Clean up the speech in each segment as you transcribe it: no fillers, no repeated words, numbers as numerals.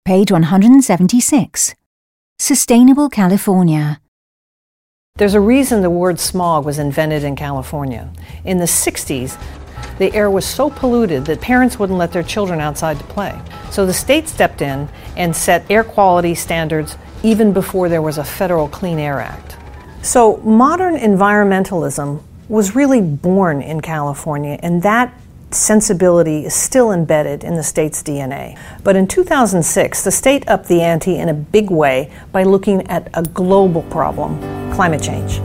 Page 176. Sustainable California. There's a reason the word smog was invented in California. In the 60s, the air was so polluted that parents wouldn't let their children outside to play. So the state stepped in and set air quality standards even before there was a federal Clean Air Act. So modern environmentalism was really born in California, and that sensibility is still embedded in the state's DNA. But in 2006, the state upped the ante in a big way by looking at a global problem, climate change.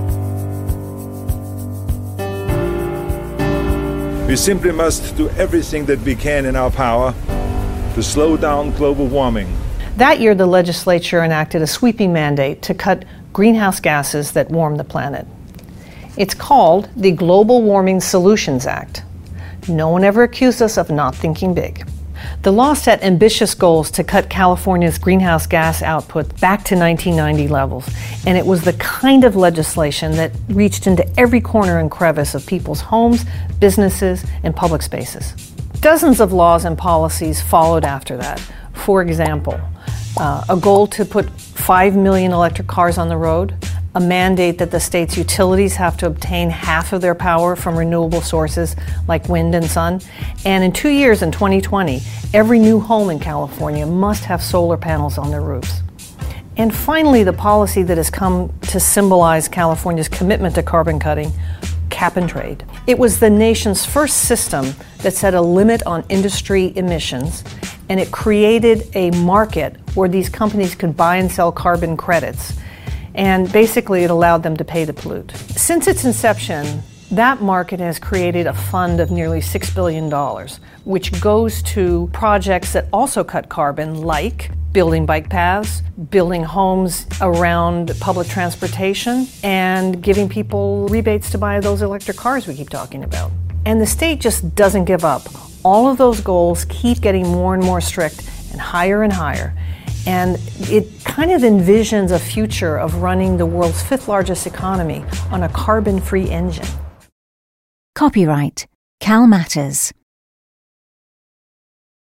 We simply must do everything that we can in our power to slow down global warming. That year, the legislature enacted a sweeping mandate to cut greenhouse gases that warm the planet. It's called the Global Warming Solutions Act. No one ever accused us of not thinking big. The law set ambitious goals to cut California's greenhouse gas output back to 1990 levels, and it was the kind of legislation that reached into every corner and crevice of people's homes, businesses, and public spaces. Dozens of laws and policies followed after that. For example, a goal to put 5 million electric cars on the road, a mandate that the state's utilities have to obtain half of their power from renewable sources like wind and sun. And in 2 years, in 2020, every new home in California must have solar panels on their roofs. And finally, the policy that has come to symbolize California's commitment to carbon cutting, cap and trade. It was the nation's first system that set a limit on industry emissions, and it created a market where these companies could buy and sell carbon credits. And basically, it allowed them to pay to pollute. Since its inception, that market has created a fund of nearly $6 billion, which goes to projects that also cut carbon, like building bike paths, building homes around public transportation, and giving people rebates to buy those electric cars we keep talking about. And the state just doesn't give up. All of those goals keep getting more and more strict and higher and higher. And it kind of envisions a future of running the world's 5th largest economy on a carbon-free engine. Copyright Cal Matters.